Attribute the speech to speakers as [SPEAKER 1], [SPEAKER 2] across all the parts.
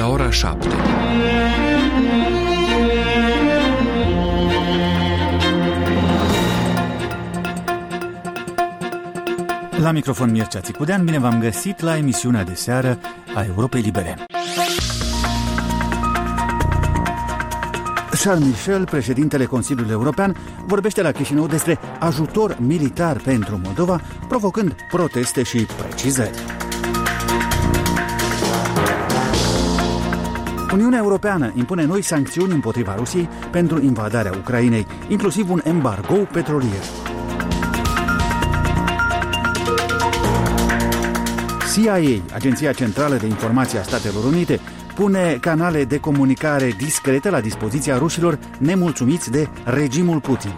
[SPEAKER 1] la ora 7.
[SPEAKER 2] La microfon Mircea Țicudean, bine v-am găsit la emisiunea de seară a Europei Libere. Charles Michel, președintele Consiliului European, vorbește la Chișinău despre ajutor militar pentru Moldova, provocând proteste și precizări. Uniunea Europeană impune noi sancțiuni împotriva Rusiei pentru invadarea Ucrainei, inclusiv un embargo petrolier. CIA, Agenția Centrală de Informație a Statelor Unite, pune canale de comunicare discrete la dispoziția rușilor nemulțumiți de regimul Putin.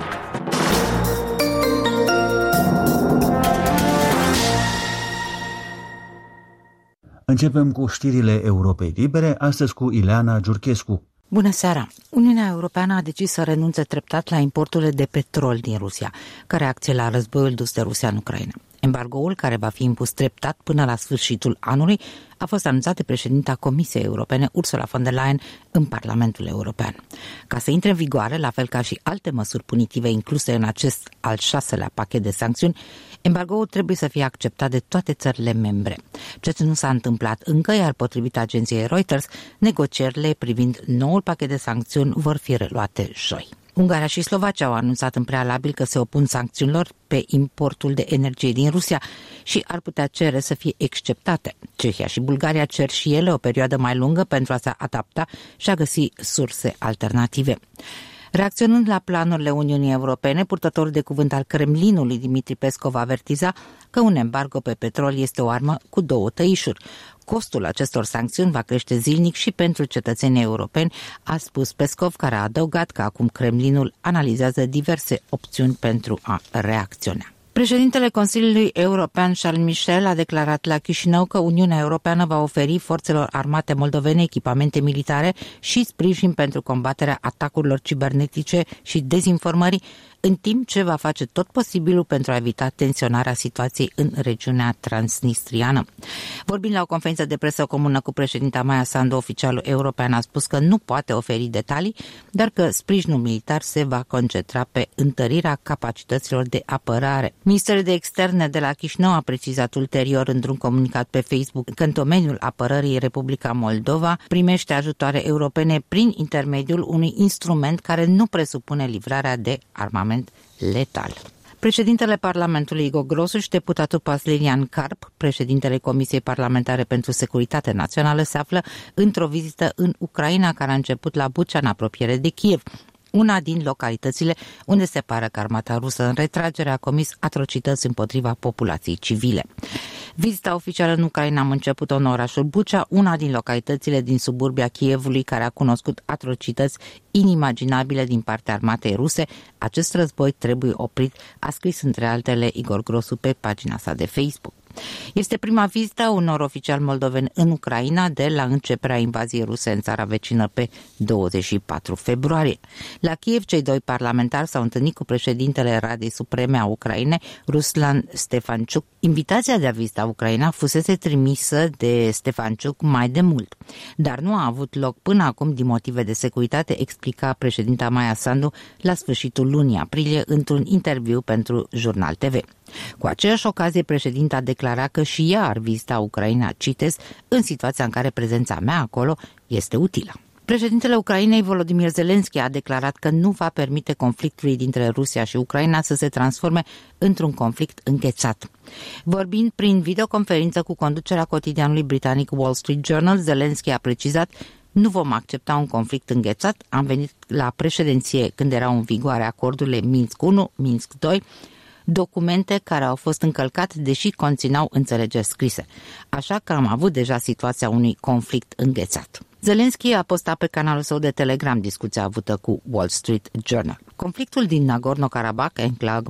[SPEAKER 2] Începem cu știrile Europei Libere, astăzi cu Ileana Giurchescu.
[SPEAKER 3] Bună seara! Uniunea Europeană a decis să renunțe treptat la importurile de petrol din Rusia, ca reacție la războiul dus de Rusia în Ucraina. Embargoul, care va fi impus treptat până la sfârșitul anului, a fost anunțat de președinta Comisiei Europene, Ursula von der Leyen, în Parlamentul European. Ca să intre în vigoare, la fel ca și alte măsuri punitive incluse în acest al 6-lea pachet de sancțiuni, embargoul trebuie să fie acceptat de toate țările membre. Ceea ce nu s-a întâmplat încă, iar potrivit agenției Reuters, negocierile privind noul pachet de sancțiuni vor fi reluate joi. Ungaria și Slovacia au anunțat în prealabil că se opun sancțiunilor pe importul de energie din Rusia și ar putea cere să fie exceptate. Cehia și Bulgaria cer și ele o perioadă mai lungă pentru a se adapta și a găsi surse alternative. Reacționând la planurile Uniunii Europene, purtătorul de cuvânt al Kremlinului, Dmitri Peskov, avertiza că un embargo pe petrol este o armă cu două tăișuri. Costul acestor sancțiuni va crește zilnic și pentru cetățenii europeni, a spus Peskov, care a adăugat că acum Kremlinul analizează diverse opțiuni pentru a reacționa. Președintele Consiliului European, Charles Michel, a declarat la Chișinău că Uniunea Europeană va oferi forțelor armate moldovene echipamente militare și sprijin pentru combaterea atacurilor cibernetice și dezinformării, în timp ce va face tot posibilul pentru a evita tensionarea situației în regiunea transnistriană. Vorbind la o conferință de presă comună cu președinta Maia Sandu, oficialul european a spus că nu poate oferi detalii, dar că sprijinul militar se va concentra pe întărirea capacităților de apărare. Ministerul de Externe de la Chișinău a precizat ulterior într-un comunicat pe Facebook că în domeniul apărării Republica Moldova primește ajutoare europene prin intermediul unui instrument care nu presupune livrarea de armament letal. Președintele Parlamentului Igor Grosu și deputatul Paslinian Carp, președintele Comisiei Parlamentare pentru Securitate Națională, se află într-o vizită în Ucraina care a început la Bucea, în apropiere de Kiev, una din localitățile unde se pare că armata rusă în retragere a comis atrocități împotriva populației civile. Vizita oficială în Ucraina a început în orașul Bucea, una din localitățile din suburbia Kievului care a cunoscut atrocități inimaginabile din partea armatei ruse. Acest război trebuie oprit, a scris între altele Igor Grosu pe pagina sa de Facebook. Este prima vizită a unor oficiali moldoveni în Ucraina de la începerea invaziei ruse în țara vecină pe 24 februarie. La Kiev, cei doi parlamentari s-au întâlnit cu președintele Radei Supreme a Ucrainei, Ruslan Stefanciuc. Invitația de a vizita Ucraina fusese trimisă de Stefanciuc mai de mult, dar nu a avut loc până acum din motive de securitate, explica președinta Maia Sandu la sfârșitul lunii aprilie într-un interviu pentru Jurnal TV. Cu aceeași ocazie, președinta a declarat că și ea ar vizita Ucraina, citez, în situația în care prezența mea acolo este utilă. Președintele Ucrainei, Volodymyr Zelensky, a declarat că nu va permite conflictului dintre Rusia și Ucraina să se transforme într-un conflict înghețat. Vorbind prin videoconferință cu conducerea cotidianului britanic Wall Street Journal, Zelensky a precizat: nu vom accepta un conflict înghețat. Am venit la președinție când erau în vigoare acordurile Minsk 1, Minsk 2, documente care au fost încălcate deși conțineau înțelegeri scrise. Așa că am avut deja situația unui conflict înghețat. Zelensky a postat pe canalul său de Telegram discuția avută cu Wall Street Journal. Conflictul din Nagorno-Karabakh,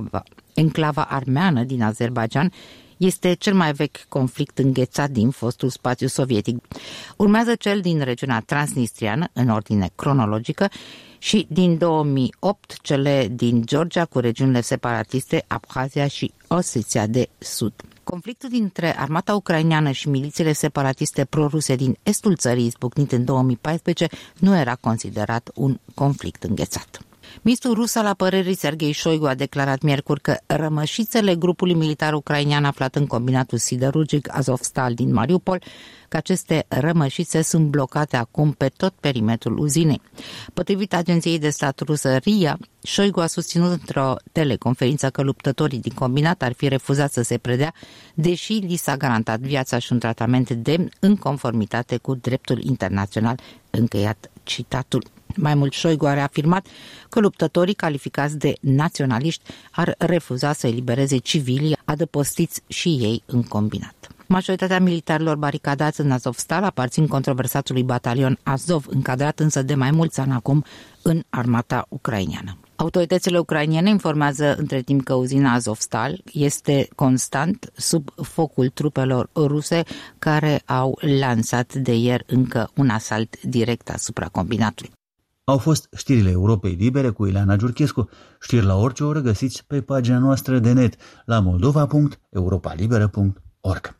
[SPEAKER 3] Enclava armeană din Azerbaidjan este cel mai vechi conflict înghețat din fostul spațiu sovietic. Urmează cel din regiunea transnistriană, în ordine cronologică, și din 2008 cele din Georgia cu regiunile separatiste Abhazia și Osetia de Sud. Conflictul dintre armata ucraineană și milițiile separatiste proruse din estul țării, izbucnit în 2014, nu era considerat un conflict înghețat. Ministrul rus al apărării Sergei Shoigu a declarat miercuri că rămășițele grupului militar ucrainean aflat în combinatul siderurgic Azovstal din Mariupol, că aceste rămășițe sunt blocate acum pe tot perimetrul uzinei. Potrivit agenției de stat rusă RIA, Shoigu a susținut într-o teleconferință că luptătorii din combinat ar fi refuzat să se predea, deși li s-a garantat viața și un tratament demn în conformitate cu dreptul internațional, încheiat citatul. Mai mult, Shoigu a reafirmat că luptătorii calificați de naționaliști ar refuza să elibereze civilii adăpostiți și ei în combinat. Majoritatea militarilor baricadați în Azovstal aparțin controversatului batalion Azov, încadrat însă de mai mulți ani acum în armata ucraineană. Autoritățile ucrainene informează între timp că uzina Azovstal este constant sub focul trupelor ruse, care au lansat de ieri încă un asalt direct asupra combinatului.
[SPEAKER 1] Au fost știrile Europei Libere cu Ileana Giurchescu. Știri la orice oră găsiți pe pagina noastră de net la moldova.europalibera.org.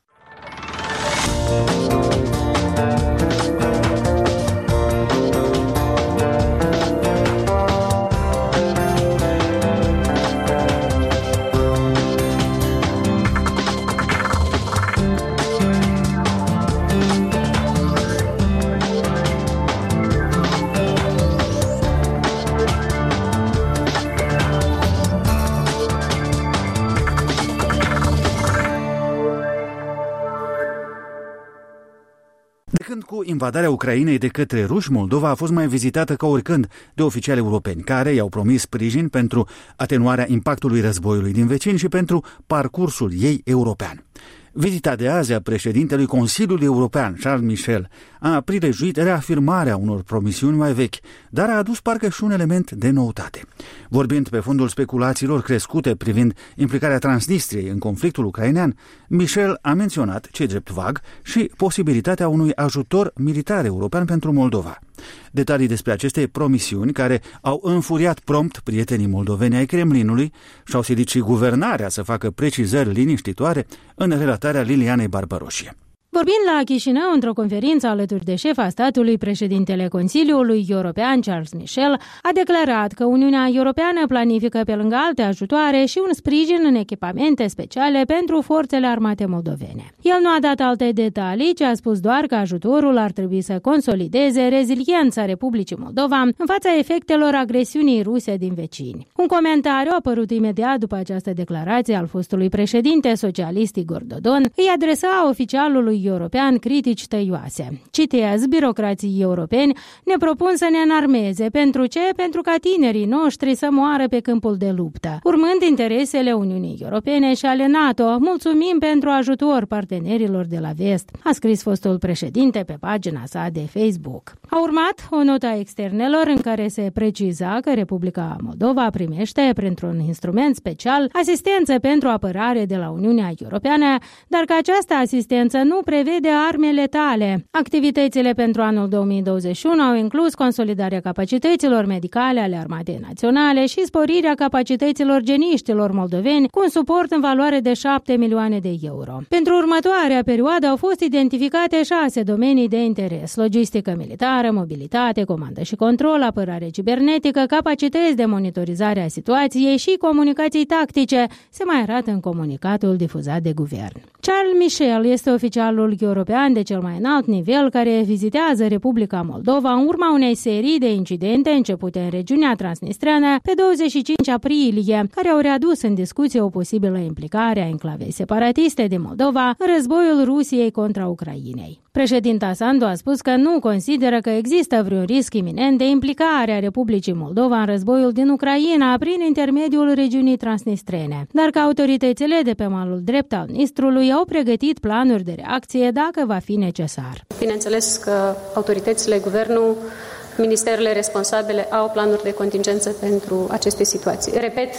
[SPEAKER 2] Cu invadarea Ucrainei de către ruși, Moldova a fost mai vizitată ca oricând de oficiali europeni, care i-au promis sprijin pentru atenuarea impactului războiului din vecini și pentru parcursul ei european. Vizita de azi a președintelui Consiliului European, Charles Michel, a prilejuit reafirmarea unor promisiuni mai vechi, dar a adus parcă și un element de noutate. Vorbind pe fondul speculațiilor crescute privind implicarea Transnistriei în conflictul ucrainean, Michel a menționat, ce drept vag, și posibilitatea unui ajutor militar european pentru Moldova. Detalii despre aceste promisiuni, care au înfuriat prompt prietenii moldoveni ai Kremlinului, și-au silit și guvernarea să facă precizări liniștitoare, în relatarea Lilianei Barbaroșie.
[SPEAKER 4] Vorbind la Chișinău, într-o conferință alături de șefa statului, președintele Consiliului European, Charles Michel, a declarat că Uniunea Europeană planifică pe lângă alte ajutoare și un sprijin în echipamente speciale pentru forțele armate moldovene. El nu a dat alte detalii, ci a spus doar că ajutorul ar trebui să consolideze reziliența Republicii Moldova în fața efectelor agresiunii ruse din vecini. Un comentariu a apărut imediat după această declarație al fostului președinte socialist Igor Dodon îi adresa oficialului european critici tăioase. Citez, birocrații europeni ne propun să ne înarmeze. Pentru ce? Pentru ca tinerii noștri să moară pe câmpul de luptă. Urmând interesele Uniunii Europene și ale NATO, mulțumim pentru ajutor partenerilor de la vest, a scris fostul președinte pe pagina sa de Facebook. A urmat o notă a externelor în care se preciza că Republica Moldova primește, printr-un instrument special, asistență pentru apărare de la Uniunea Europeană, dar că această asistență nu prevede arme letale. Activitățile pentru anul 2021 au inclus consolidarea capacităților medicale ale Armatei Naționale și sporirea capacităților geniștilor moldoveni cu un suport în valoare de 7 milioane de euro. Pentru următoarea perioadă au fost identificate 6 domenii de interes: logistică militară, mobilitate, comandă și control, apărare cibernetică, capacități de monitorizare a situației și comunicații tactice, se mai arată în comunicatul difuzat de guvern. Charles Michel este oficialul european de cel mai înalt nivel care vizitează Republica Moldova în urma unei serii de incidente începute în regiunea transnistreană pe 25 aprilie, care au readus în discuție o posibilă implicare a enclavei separatiste din Moldova în războiul Rusiei contra Ucrainei. Președinta Sandu a spus că nu consideră că există vreun risc iminent de implicare a Republicii Moldova în războiul din Ucraina prin intermediul regiunii transnistrene, dar că autoritățile de pe malul drept al Nistrului au pregătit planuri de reacție dacă va fi necesar.
[SPEAKER 5] Bineînțeles că autoritățile, guvernul, ministerele responsabile au planuri de contingență pentru aceste situații. Repet,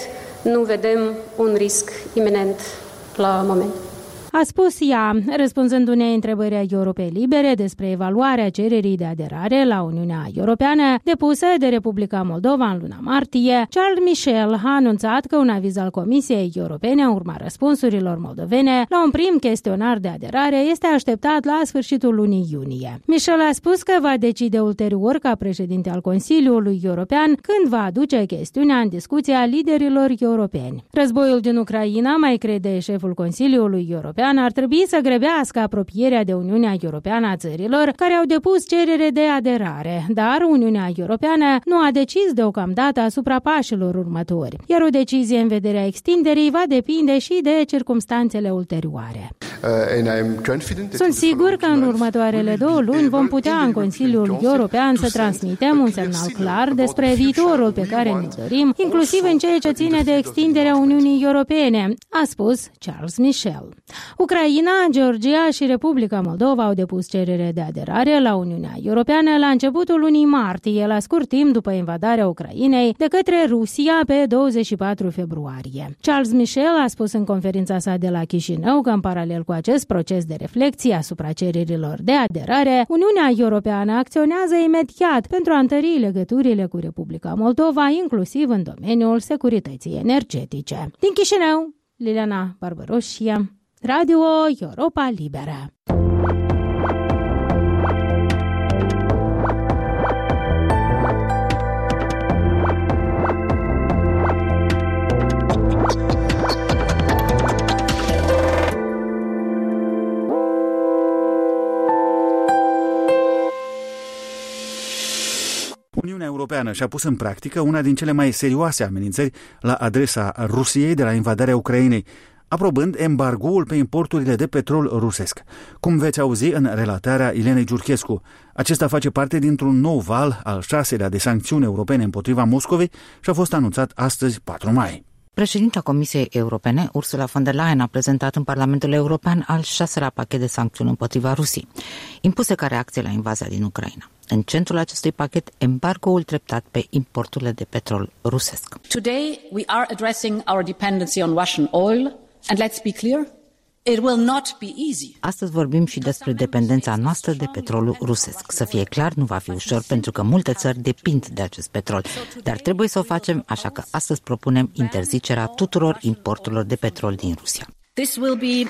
[SPEAKER 5] nu vedem un risc iminent la moment.
[SPEAKER 4] A spus ea, răspunzând unei întrebări a Europei Libere despre evaluarea cererii de aderare la Uniunea Europeană depusă de Republica Moldova în luna martie, Charles Michel a anunțat că un aviz al Comisiei Europene în urma răspunsurilor moldovene la un prim chestionar de aderare este așteptat la sfârșitul lunii iunie. Michel a spus că va decide ulterior ca președinte al Consiliului European când va aduce chestiunea în discuția liderilor europeni. Războiul din Ucraina, mai crede șeful Consiliului European, ar trebui să grăbească apropierea de Uniunea Europeană a țărilor care au depus cerere de aderare, dar Uniunea Europeană nu a decis deocamdată asupra pașilor următori, iar o decizie în vederea extinderii va depinde și de circumstanțele ulterioare. Sunt sigur că în următoarele 2 luni vom putea în Consiliul European să transmitem un semnal clar despre viitorul pe care ne dorim, inclusiv în ceea ce ține de extinderea Uniunii Europene, a spus Charles Michel. Ucraina, Georgia și Republica Moldova au depus cerere de aderare la Uniunea Europeană la începutul lunii martie, la scurt timp după invadarea Ucrainei de către Rusia pe 24 februarie. Charles Michel a spus în conferința sa de la Chișinău că în paralel cu acest proces de reflexie asupra cererilor de aderare, Uniunea Europeană acționează imediat pentru a întări legăturile cu Republica Moldova, inclusiv în domeniul securității energetice. Din Chișinău, Liliana Barbaroșia, Radio Europa Liberă.
[SPEAKER 2] Uniunea Europeană și-a pus în practică una din cele mai serioase amenințări la adresa Rusiei de la invadarea Ucrainei, aprobând embargoul pe importurile de petrol rusesc. Cum veți auzi în relatarea Ilenei Giurchescu, acesta face parte dintr-un nou val, al 6-lea de sancțiuni europene împotriva Moscovei și a fost anunțat astăzi, 4 mai.
[SPEAKER 3] Președinta Comisiei Europene, Ursula von der Leyen, a prezentat în Parlamentul European al 6-lea pachet de sancțiuni împotriva Rusiei, impuse ca reacție la invazia din Ucraina. În centrul acestui pachet, embargoul treptat pe importurile de petrol rusesc.
[SPEAKER 6] Today we are addressing our dependency on Russian oil, and let's be clear, it will not be easy.
[SPEAKER 3] Astăzi vorbim și despre dependența noastră de petrolul rusesc. Să fie clar, nu va fi ușor pentru că multe țări depind de acest petrol, dar trebuie să o facem, așa că astăzi propunem interzicerea tuturor importurilor de petrol din Rusia.
[SPEAKER 6] This will be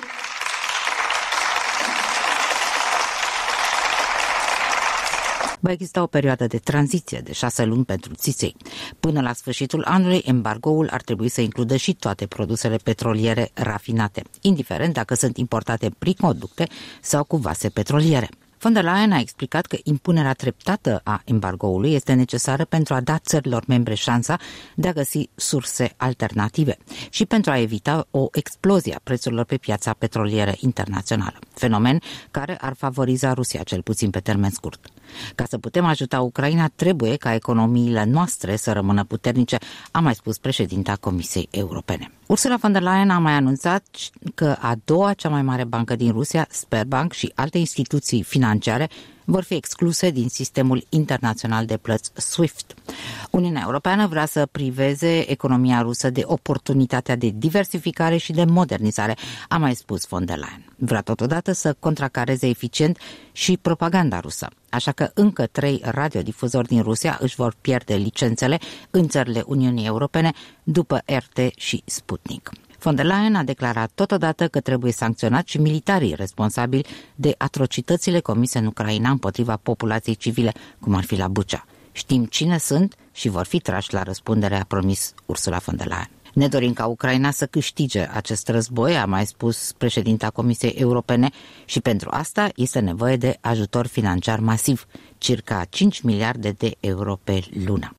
[SPEAKER 3] Va exista o perioadă de tranziție de 6 luni pentru țiței. Până la sfârșitul anului, embargoul ar trebui să includă și toate produsele petroliere rafinate, indiferent dacă sunt importate prin conducte sau cu vase petroliere. Von der Leyen a explicat că impunerea treptată a embargoului este necesară pentru a da țărilor membre șansa de a găsi surse alternative și pentru a evita o explozie a prețurilor pe piața petrolieră internațională, fenomen care ar favoriza Rusia, cel puțin pe termen scurt. Ca să putem ajuta Ucraina, trebuie ca economiile noastre să rămână puternice, a mai spus președinta Comisiei Europene. Ursula von der Leyen a mai anunțat că a doua cea mai mare bancă din Rusia, Sberbank, și alte instituții financiare vor fi excluse din sistemul internațional de plăți SWIFT. Uniunea Europeană vrea să priveze economia rusă de oportunitatea de diversificare și de modernizare, a mai spus von der Leyen. Vrea totodată să contracareze eficient și propaganda rusă. Așa că încă 3 radiodifuzori din Rusia își vor pierde licențele în țările Uniunii Europene după RT și Sputnik. Von der Leyen a declarat totodată că trebuie sancționat și militarii responsabili de atrocitățile comise în Ucraina împotriva populației civile, cum ar fi la Bucha. Știm cine sunt și vor fi trași la răspundere, a promis Ursula von der Leyen. Ne dorim ca Ucraina să câștige acest război, a mai spus președinta Comisiei Europene, și pentru asta este nevoie de ajutor financiar masiv, circa 5 miliarde de euro pe lună.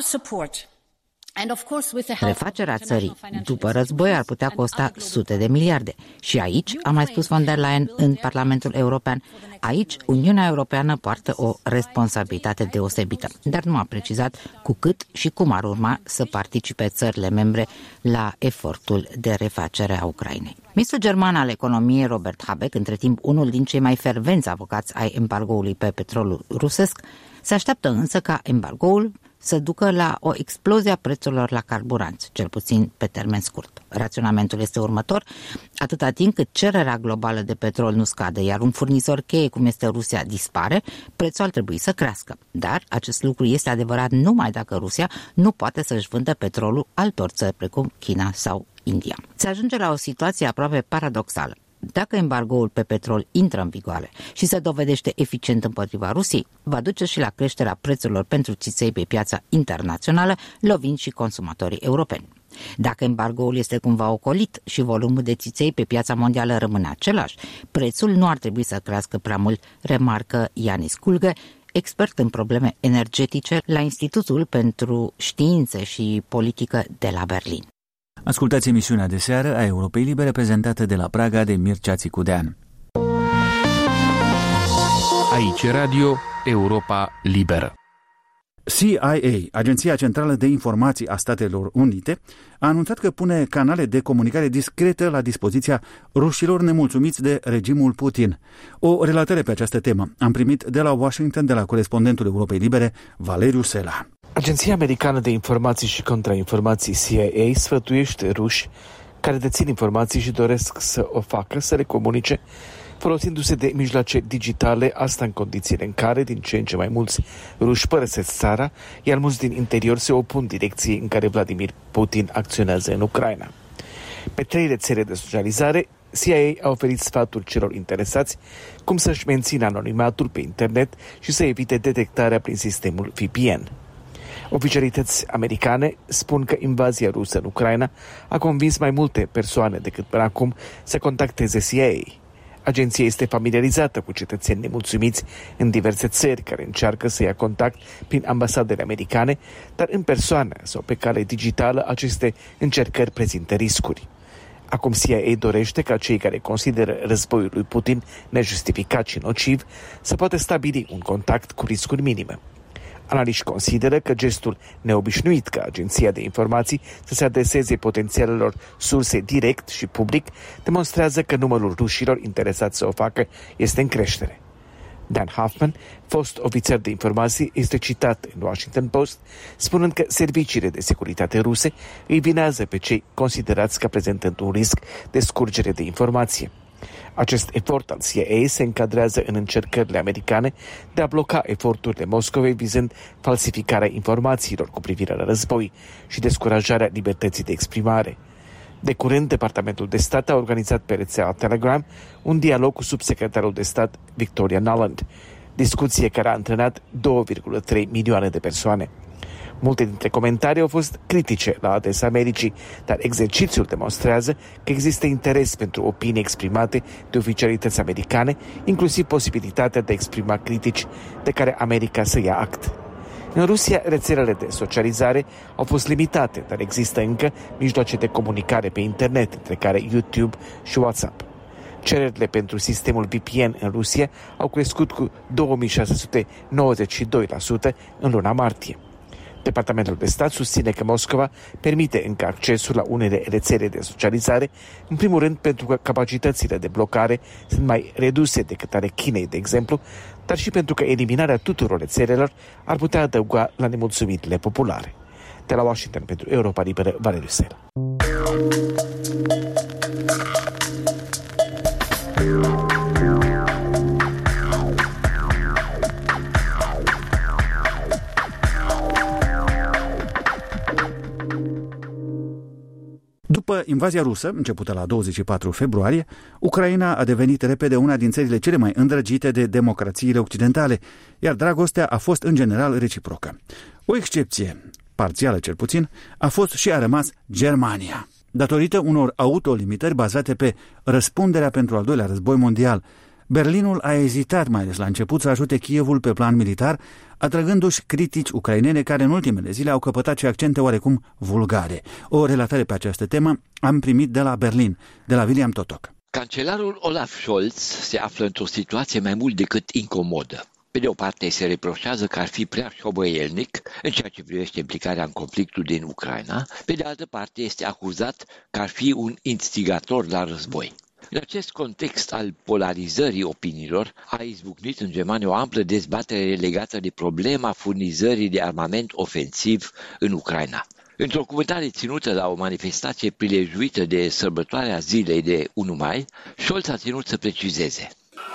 [SPEAKER 3] Refacerea țării după război ar putea costa sute de miliarde. Și aici, a mai spus von der Leyen în Parlamentul European, aici Uniunea Europeană poartă o responsabilitate deosebită, dar nu a precizat cu cât și cum ar urma să participe țările membre la efortul de refacere a Ucrainei. Ministrul german al economiei, Robert Habeck, între timp unul din cei mai fervenți avocați ai embargoului pe petrolul rusesc, se așteaptă însă ca embargoul să ducă la o explozie a prețurilor la carburanți, cel puțin pe termen scurt. Raționamentul este următor: atâta timp cât cererea globală de petrol nu scade, iar un furnizor cheie cum este Rusia dispare, prețul ar trebui să crească. Dar acest lucru este adevărat numai dacă Rusia nu poate să-și vândă petrolul altor țări precum China sau India. Se ajunge la o situație aproape paradoxală. Dacă embargoul pe petrol intră în vigoare și se dovedește eficient împotriva Rusiei, va duce și la creșterea prețurilor pentru țiței pe piața internațională, lovind și consumatorii europeni. Dacă embargoul este cumva ocolit și volumul de țiței pe piața mondială rămâne același, prețul nu ar trebui să crească prea mult, remarcă Ianis Kulge, expert în probleme energetice la Institutul pentru Științe și Politică de la Berlin.
[SPEAKER 2] Ascultați emisiunea de seară a Europei Libere, prezentată de la Praga de Mircea Țicudean.
[SPEAKER 7] Aici Radio Europa Liberă.
[SPEAKER 2] CIA, Agenția Centrală de Informații a Statelor Unite, a anunțat că pune canale de comunicare discretă la dispoziția rușilor nemulțumiți de regimul Putin. O relatare pe această temă am primit de la Washington de la corespondentul Europei Libere, Valeriu Sela.
[SPEAKER 8] Agenția Americană de Informații și Contrainformații CIA sfătuiește ruși care dețin informații și doresc să o facă să le comunice folosindu-se de mijloace digitale, asta în condițiile în care din ce în ce mai mulți ruși părăsesc țara, iar mulți din interior se opun direcției în care Vladimir Putin acționează în Ucraina. Pe 3 rețele de socializare, CIA a oferit sfaturi celor interesați cum să-și mențină anonimatul pe internet și să evite detectarea prin sistemul VPN. Oficialități americane spun că invazia rusă în Ucraina a convins mai multe persoane decât până acum să contacteze CIA. Agenția este familiarizată cu cetățeni nemulțumiți în diverse țări care încearcă să ia contact prin ambasadele americane, dar în persoană sau pe cale digitală aceste încercări prezintă riscuri. Acum CIA dorește ca cei care consideră războiul lui Putin nejustificat și nociv să poată stabili un contact cu riscuri minime. Analiști consideră că gestul neobișnuit ca agenția de informații să se adreseze potențialelor surse direct și public demonstrează că numărul rușilor interesați să o facă este în creștere. Dan Hoffman, fost ofițer de informații, este citat în Washington Post spunând că serviciile de securitate ruse îi vinează pe cei considerați ca prezentând un risc de scurgere de informație. Acest efort al CIA se încadrează în încercările americane de a bloca eforturile Moscovei vizând falsificarea informațiilor cu privire la război și descurajarea libertății de exprimare. De curând, Departamentul de Stat a organizat pe rețeaua Telegram un dialog cu subsecretarul de stat Victoria Nuland, discuție care a antrenat 2,3 milioane de persoane. Multe dintre comentarii au fost critice la adresa Americii, dar exercițiul demonstrează că există interes pentru opinii exprimate de oficialități americane, inclusiv posibilitatea de a exprima critici de care America să ia act. În Rusia, rețelele de socializare au fost limitate, dar există încă mijloace de comunicare pe internet, între care YouTube și WhatsApp. Cererile pentru sistemul VPN în Rusia au crescut cu 2692% în luna martie. Departamentul de Stat susține că Moscova permite încă accesul la unele rețele de socializare, în primul rând pentru că capacitățile de blocare sunt mai reduse decât ale Chinei, de exemplu, dar și pentru că eliminarea tuturor rețelelor ar putea adăuga la nemulțumirile populare. De la Washington pentru Europa Liberă, Valeriu Sela.
[SPEAKER 2] După invazia rusă, începută la 24 februarie, Ucraina a devenit repede una din țările cele mai îndrăgite de democrațiile occidentale, iar dragostea a fost în general reciprocă. O excepție, parțială cel puțin, a fost și a rămas Germania, datorită unor autolimitări bazate pe răspunderea pentru al doilea război mondial. Berlinul a ezitat mai ales la început să ajute Kievul pe plan militar, atrăgându-și critici ucrainene care în ultimele zile au căpătat și accente oarecum vulgare. O relatare pe această temă am primit de la Berlin, de la William Totok.
[SPEAKER 9] Cancelarul Olaf Scholz se află într-o situație mai mult decât incomodă. Pe de o parte se reproșează că ar fi prea șobăielnic în ceea ce privește implicarea în conflictul din Ucraina, pe de altă parte este acuzat că ar fi un instigator la război. În acest context al polarizării opiniilor, a izbucnit în Germania o amplă dezbatere legată de problema furnizării de armament ofensiv în Ucraina. Într-o cuvântare ținută la o manifestație prilejuită de sărbătoarea zilei de 1 mai, Scholz a ținut să precizeze: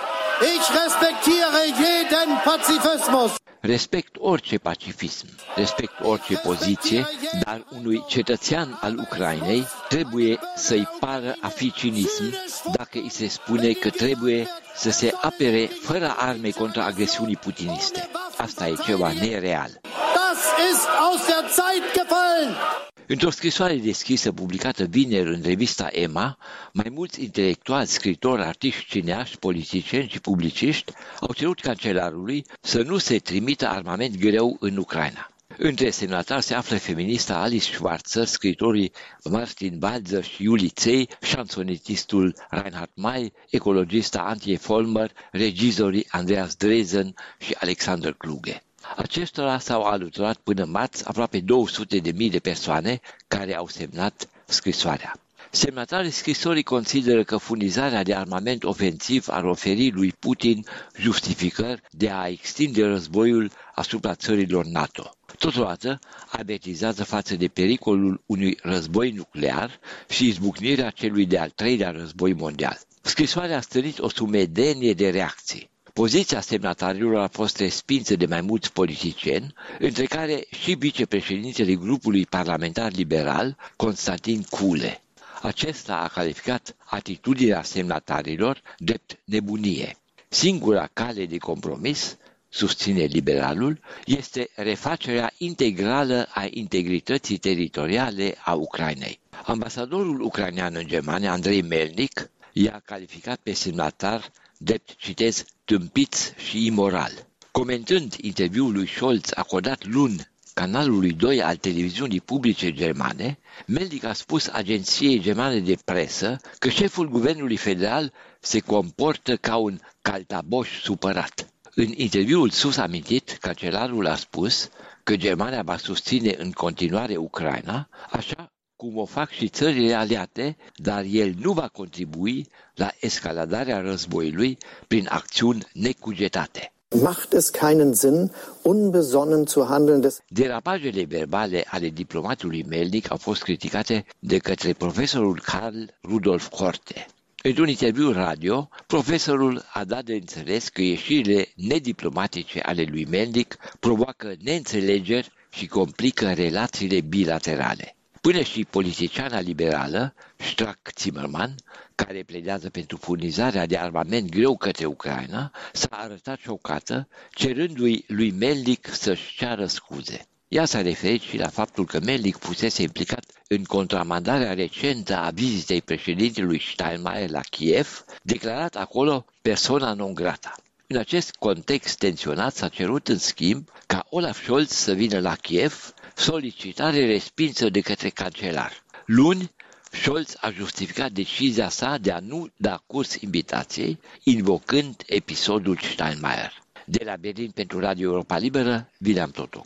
[SPEAKER 10] Ich respektiere jeden Pazifismus.
[SPEAKER 9] Respect orice pacifism, respect orice poziție, dar unui cetățean al Ucrainei trebuie să-i pară a fi cinism dacă îi se spune că trebuie să se apere fără arme contra agresiunii putiniste. Asta e ceva nereal.
[SPEAKER 10] Das ist aus der Zeit gefallen.
[SPEAKER 9] Într-o scrisoare deschisă publicată vineri în revista EMA, mai mulți intelectuali, scritori, artiști, cineaști, politicieni și publiciști au cerut cancelarului să nu se trimită armament greu în Ucraina. Între semnatari se află feminista Alice Schwarzer, scritorii Martin Balzer și Julie Zey, șansonetistul Reinhard May, ecologista Antje Vollmer, regizorii Andreas Dresen și Alexander Kluge. Acestora s-au alăturat până marți aproape 200.000 de persoane care au semnat scrisoarea. Semnatarii scrisorii consideră că furnizarea de armament ofensiv ar oferi lui Putin justificări de a extinde războiul asupra țărilor NATO. Totodată avertizează față de pericolul unui război nuclear și izbucnirea celui de-al treilea război mondial. Scrisoarea a stârnit o sumedenie de reacții. Poziția semnatarilor a fost respinsă de mai mulți politicieni, între care și vicepreședintele grupului parlamentar liberal, Constantin Kule. Acesta a calificat atitudinea semnatarilor drept nebunie. Singura cale de compromis, susține liberalul, este refacerea integrală a integrității teritoriale a Ucrainei. Ambasadorul ucrainean în Germania, Andrei Melnik, i-a calificat pe semnatar drept, citez, tâmpiți și imoral. Comentând interviul lui Scholz acordat luni canalului 2 al televiziunii publice germane, Melnik a spus agenției germane de presă că șeful guvernului federal se comportă ca un caltaboș supărat. În interviul sus amintit, cancelarul a spus că Germania va susține în continuare Ucraina, așa cum o fac și țările aliate, dar el nu va contribui la escaladarea războiului prin acțiuni necugetate.
[SPEAKER 10] Macht es keinen Sinn, unbesonnen zu handeln.
[SPEAKER 9] Derapajele verbale ale diplomatului Melnik au fost criticate de către profesorul Karl Rudolf Korte. Într-un interviu radio, profesorul a dat de înțeles că ieșirile nediplomatice ale lui Melnik provoacă neînțelegeri și complică relațiile bilaterale. Până și politiciana liberală, Strack-Zimmermann, care pledează pentru furnizarea de armament greu către Ucraina, s-a arătat șocată, cerându-i lui Melnik să-și ceară scuze. Ea s-a referit și la faptul că Melnik fusese implicat în contramandarea recentă a vizitei președintelui Steinmeier la Kiev, declarat acolo persona non grata. În acest context tensionat s-a cerut în schimb ca Olaf Scholz să vină la Kiev, solicitare respinsă de către cancelar. Luni, Scholz a justificat decizia sa de a nu da curs invitației, invocând episodul Steinmeier. De la Berlin pentru Radio Europa Liberă, William Totu.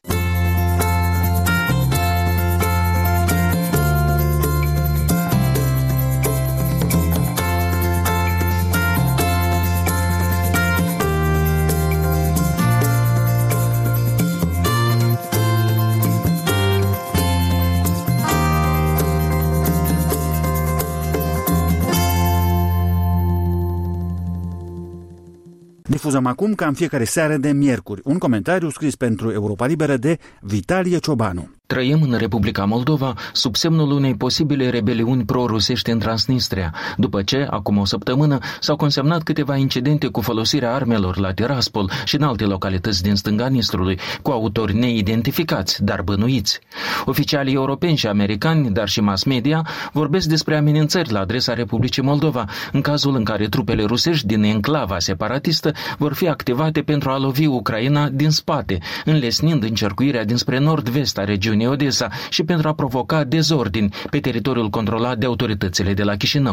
[SPEAKER 2] Difuzăm acum, ca în fiecare seară de miercuri, un comentariu scris pentru Europa Liberă de Vitalie Ciobanu.
[SPEAKER 11] Trăim în Republica Moldova sub semnul unei posibile rebeliuni pro-rusești în Transnistria, după ce, acum o săptămână, s-au consemnat câteva incidente cu folosirea armelor la Tiraspol și în alte localități din stânga Nistrului, cu autori neidentificați, dar bănuiți. Oficialii europeni și americani, dar și mass media, vorbesc despre amenințări la adresa Republicii Moldova, în cazul în care trupele rusești din enclava separatistă vor fi activate pentru a lovi Ucraina din spate, înlesnind încercuirea dinspre nord-vest a regiunii Odessa și pentru a provoca dezordini pe teritoriul controlat de autoritățile de la Chișinău.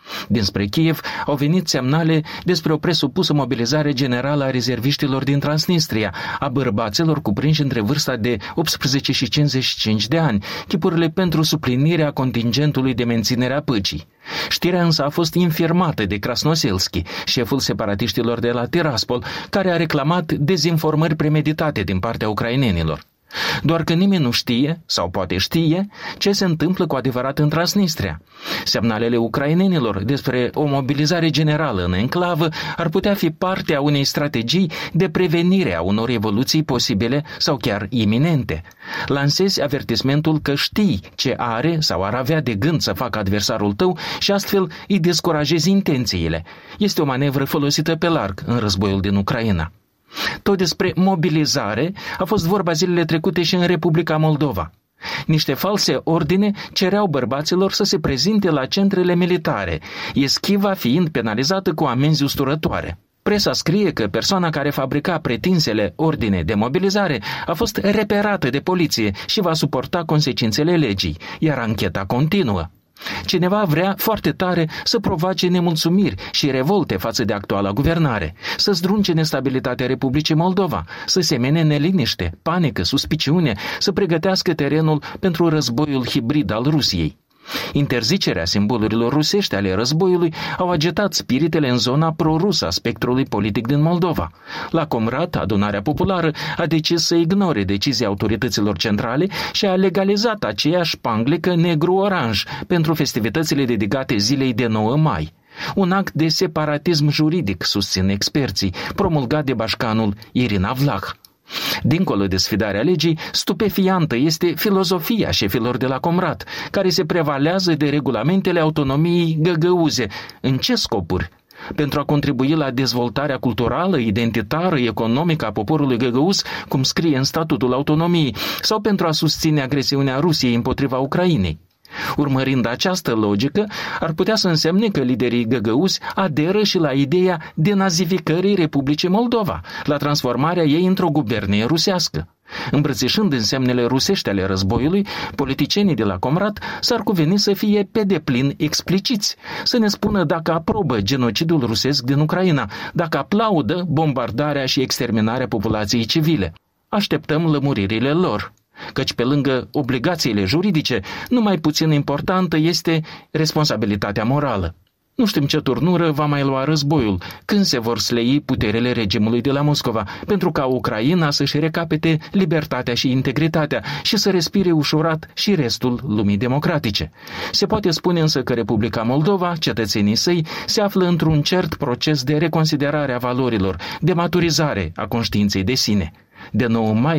[SPEAKER 11] Dinspre Kiev au venit semnale despre o presupusă mobilizare generală a rezerviștilor din Transnistria, a bărbaților cuprinși între vârsta de 18 și 55 de ani, chipurile pentru suplinirea contingentului de menținere a păcii. Știrea însă a fost infirmată de Krasnoselski, șeful separatiștilor de la Tiraspol, care a reclamat dezinformări premeditate din partea ucrainenilor. Doar că nimeni nu știe, sau poate știe, ce se întâmplă cu adevărat în Transnistria. Semnalele ucrainenilor despre o mobilizare generală în enclavă ar putea fi parte a unei strategii de prevenire a unor evoluții posibile sau chiar iminente. Lansezi avertismentul că știi ce are sau ar avea de gând să facă adversarul tău și astfel îi descurajezi intențiile. Este o manevră folosită pe larg în războiul din Ucraina. Tot despre mobilizare a fost vorba zilele trecute și în Republica Moldova. Niște false ordine cereau bărbaților să se prezinte la centrele militare, eschiva fiind penalizată cu amenzi usturătoare. Presa scrie că persoana care fabrica pretinsele ordine de mobilizare a fost reperată de poliție și va suporta consecințele legii, iar ancheta continuă. Cineva vrea foarte tare să provoace nemulțumiri și revolte față de actuala guvernare, să zdrunce nestabilitatea Republicii Moldova, să semene neliniște, panică, suspiciune, să pregătească terenul pentru războiul hibrid al Rusiei. Interzicerea simbolurilor rusești ale războiului au agitat spiritele în zona prorusă a spectrului politic din Moldova. La Comrat, adunarea populară a decis să ignore decizia autorităților centrale și a legalizat aceeași panglică negru-oranj pentru festivitățile dedicate zilei de 9 mai. Un act de separatism juridic, susțin experții, promulgat de bașcanul Irina Vlah. Dincolo de sfidarea legii, stupefiantă este filozofia șefilor de la Comrat, care se prevalează de regulamentele autonomiei găgăuze. În ce scopuri? Pentru a contribui la dezvoltarea culturală, identitară, economică a poporului găgăuz, cum scrie în statutul autonomiei, sau pentru a susține agresiunea Rusiei împotriva Ucrainei? Urmărind această logică, ar putea să însemne că liderii găgăuzi aderă și la ideea denazificării Republicii Moldova, la transformarea ei într-o gubernie rusească. Îmbrățișând însemnele rusești ale războiului, politicienii de la Comrat s-ar cuveni să fie pe deplin expliciți, să ne spună dacă aprobă genocidul rusesc din Ucraina, dacă aplaudă bombardarea și exterminarea populației civile. Așteptăm lămuririle lor. Căci pe lângă obligațiile juridice, numai puțin importantă este responsabilitatea morală. Nu știm ce turnură va mai lua războiul, când se vor slăi puterele regimului de la Moscova, pentru ca Ucraina să-și recapete libertatea și integritatea și să respire ușurat și restul lumii democratice. Se poate spune însă că Republica Moldova, cetățenii săi, se află într-un cert proces de reconsiderare a valorilor, de maturizare a conștiinței de sine. De 9 mai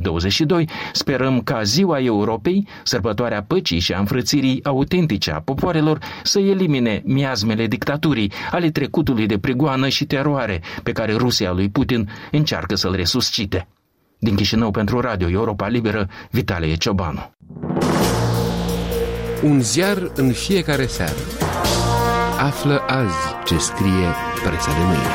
[SPEAKER 11] 2022 sperăm ca Ziua Europei, sărbătoarea păcii și a înfrățirii autentice a popoarelor, să elimine miasmele dictaturii, ale trecutului de prigoană și teroare pe care Rusia lui Putin încearcă să-l resuscite. Din Chișinău pentru Radio Europa Liberă, Vitalie Ciobanu.
[SPEAKER 7] Un ziar în fiecare seară. Află azi ce scrie presa de mâine.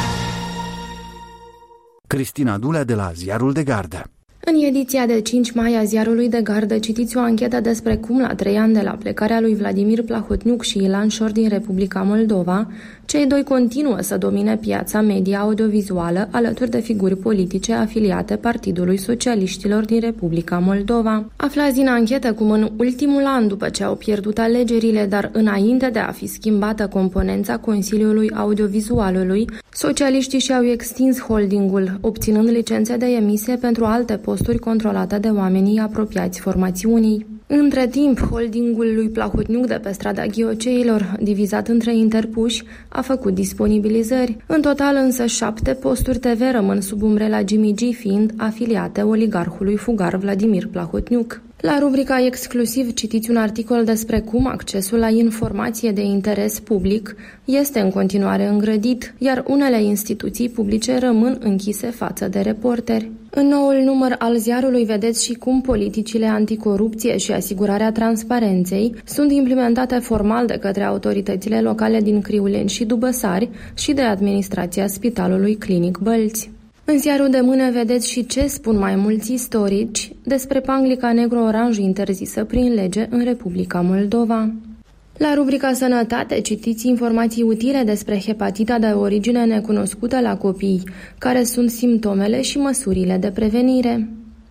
[SPEAKER 2] Cristina Dulea de la Ziarul de Gardă.
[SPEAKER 12] În ediția de 5 mai a Ziarului de Gardă citiți o anchetă despre cum la 3 ani de la plecarea lui Vladimir Plahotniuc și Ilan Șor din Republica Moldova, cei doi continuă să domine piața media audiovizuală alături de figuri politice afiliate Partidului Socialiștilor din Republica Moldova. Aflați din anchetă cum în ultimul an după ce au pierdut alegerile, dar înainte de a fi schimbată componența Consiliului Audiovizualului, socialiștii și-au extins holdingul, obținând licențe de emisie pentru alte posturi controlate de oamenii apropiați formațiunii. Între timp, holdingul lui Plahotniuc de pe strada Ghioceilor, divizat între interpuși, a făcut disponibilizări. În total însă 7 posturi TV rămân sub umbrela Jimmy G, fiind afiliate oligarhului fugar Vladimir Plahotniuc. La rubrica exclusiv citiți un articol despre cum accesul la informație de interes public este în continuare îngrădit, iar unele instituții publice rămân închise față de reporteri. În noul număr al ziarului vedeți și cum politicile anticorupție și asigurarea transparenței sunt implementate formal de către autoritățile locale din Criuleni și Dubăsari și de administrația Spitalului Clinic Bălți. În ziarul de mână vedeți și ce spun mai mulți istorici despre panglica negru-oranj interzisă prin lege în Republica Moldova. La rubrica Sănătate citiți informații utile despre hepatita de origine necunoscută la copii, care sunt simptomele și măsurile de prevenire.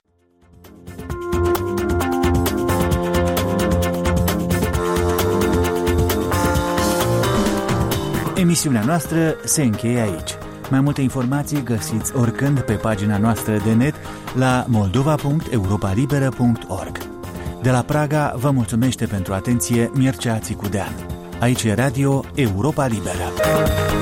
[SPEAKER 2] Emisiunea noastră se încheie aici. Mai multe informații găsiți oricând pe pagina noastră de net la moldova.europalibera.org. De la Praga vă mulțumește pentru atenție Mircea Țicudean. Aici e Radio Europa Liberă.